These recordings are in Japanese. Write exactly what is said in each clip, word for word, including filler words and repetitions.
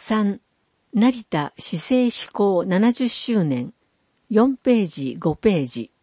さん、成田市政施行ななじゅっしゅうねん、よんページごページ。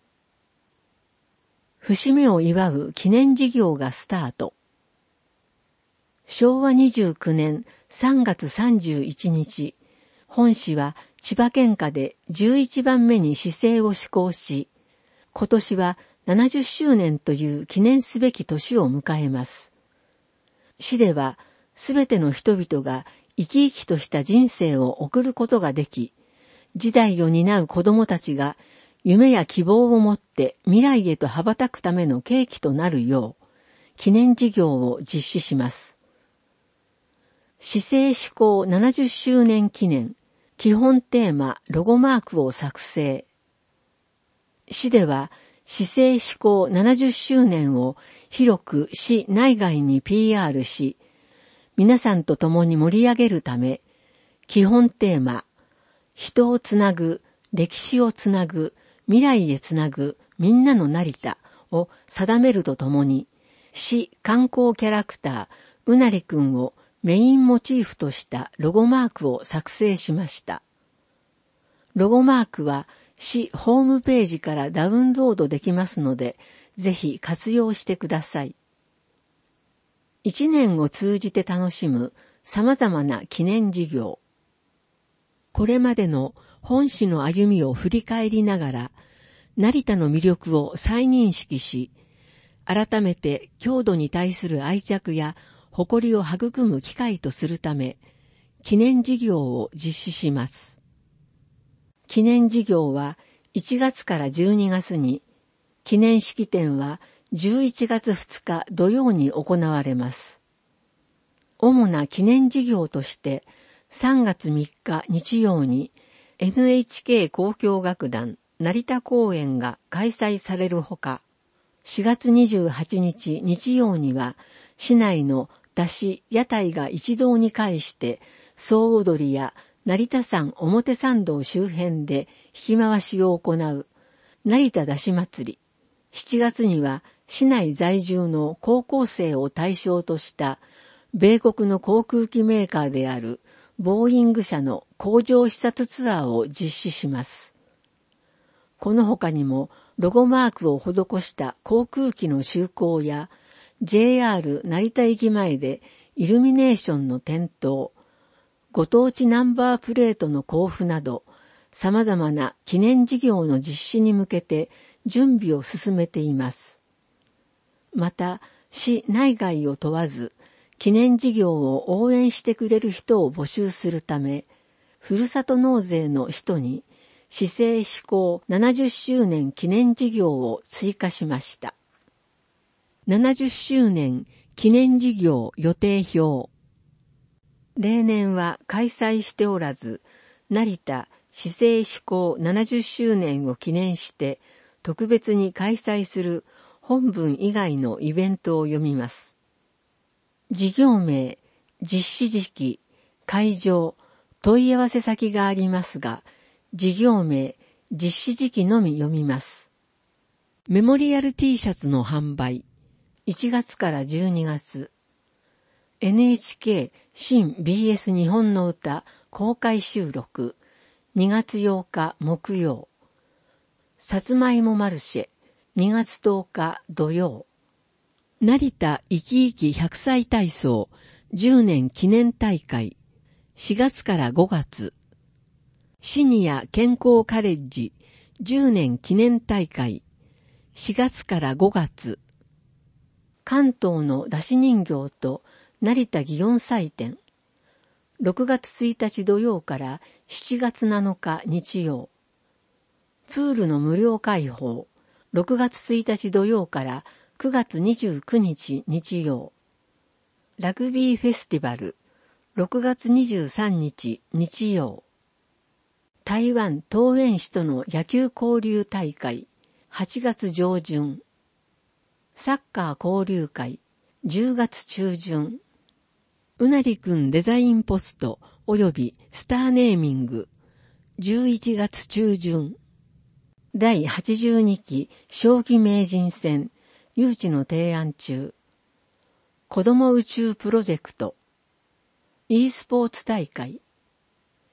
節目を祝う記念事業がスタート。しょうわにじゅうきゅうねんさんがつさんじゅういちにち、本市は千葉県下でじゅういちばんめに市政を施行し、今年はななじゅっしゅうねんという記念すべき年を迎えます。市ではすべての人々が生き生きとした人生を送ることができ、時代を担う子供たちが夢や希望を持って未来へと羽ばたくための契機となるよう、記念事業を実施します。市政施行ななじゅっしゅうねん記念、基本テーマロゴマークを作成。市では、市政施行ななじゅっしゅうねんを広く市内外に ピーアール し、皆さんと共に盛り上げるため、基本テーマ、人をつなぐ、歴史をつなぐ、未来へつなぐ、みんなの成田を定めるとともに、市観光キャラクター、うなりくんをメインモチーフとしたロゴマークを作成しました。ロゴマークは市ホームページからダウンロードできますので、ぜひ活用してください。一年を通じて楽しむ様々な記念事業。これまでの本市の歩みを振り返りながら、成田の魅力を再認識し、改めて郷土に対する愛着や誇りを育む機会とするため、記念事業を実施します。記念事業はいちがつからじゅうにがつに、記念式典はじゅういちがつふつか土曜に行われます。主な記念事業として、さんがつみっか日曜に エヌエイチケー 交響楽団成田公演が開催されるほか、しがつにじゅうはちにち日曜には市内の山車、屋台が一堂に会して総踊りや成田山表参道周辺で引き回しを行う成田山車祭り。しちがつには市内在住の高校生を対象とした米国の航空機メーカーであるボーイング社の工場視察ツアーを実施します。この他にもロゴマークを施した航空機の就航や ジェイアール 成田駅前でイルミネーションの点灯、ご当地ナンバープレートの交付など様々な記念事業の実施に向けて準備を進めています。また、市内外を問わず、記念事業を応援してくれる人を募集するため、ふるさと納税の人に、市政施行ななじゅっしゅうねん記念事業を追加しました。ななじゅっしゅうねん記念事業予定表。例年は開催しておらず、成田市政施行ななじゅっしゅうねんを記念して特別に開催する本文以外のイベントを読みます。事業名、実施時期、会場、問い合わせ先がありますが、事業名、実施時期のみ読みます。メモリアル T シャツの販売、いちがつからじゅうにがつ。エヌエイチケー 新 ビーエス 日本の歌公開収録、にがつようか木曜。さつまいもマルシェ、にがつとおか土曜。成田いきいきひゃくさい体操じゅうねん記念大会、しがつからごがつ。シニア健康カレッジじゅうねん記念大会、しがつからごがつ。関東の出し人形と成田祇園祭典、ろくがつついたち土曜からしちがつなのか日曜。プールの無料開放、ろくがつついたち土曜からくがつにじゅうくにち日曜。ラグビーフェスティバル、ろくがつにじゅうさんにち日曜。台湾桃園市との野球交流大会、はちがつじょうじゅん。サッカー交流会、じゅうがつちゅうじゅん。うなりくんデザインポスト及びスターネーミング、じゅういちがつちゅうじゅん。だいはちじゅうにき将棋名人戦、誘致の提案中。子ども宇宙プロジェクト、e スポーツ大会、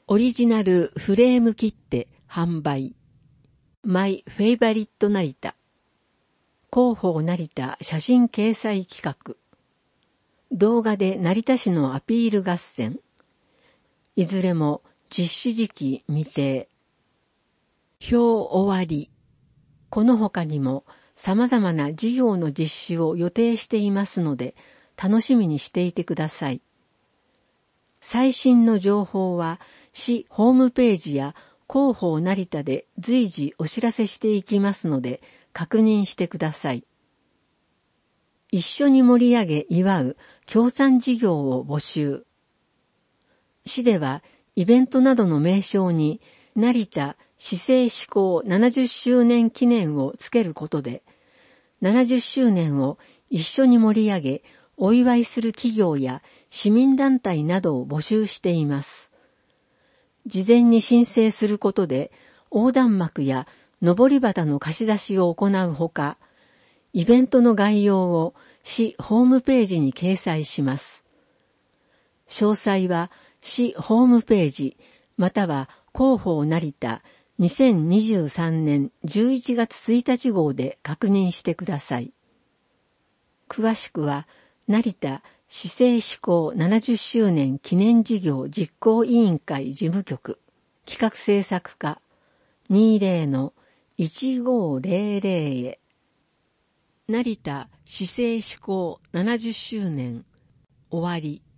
オリジナルフレーム切手販売。マイフェイバリット成田。広報成田写真掲載企画。動画で成田市のアピール合戦。いずれも実施時期未定。表終わり。この他にも様々な事業の実施を予定していますので、楽しみにしていてください。最新の情報は市ホームページや広報成田で随時お知らせしていきますので確認してください。一緒に盛り上げ祝う協賛事業を募集。市ではイベントなどの名称に成田市政施行ななじゅっしゅうねん記念をつけることで、ななじゅっしゅうねんを一緒に盛り上げお祝いする企業や市民団体などを募集しています。事前に申請することで横断幕や上り旗の貸し出しを行うほか、イベントの概要を市ホームページに掲載します。詳細は市ホームページまたは広報成田にせんにじゅうさんねんじゅういちがつついたち号で確認してください。詳しくは成田市政施行ななじゅっしゅうねん記念事業実行委員会事務局企画制作課 にじゅうのいちごーぜろぜろ へ。成田市政施行ななじゅっしゅうねん終わり。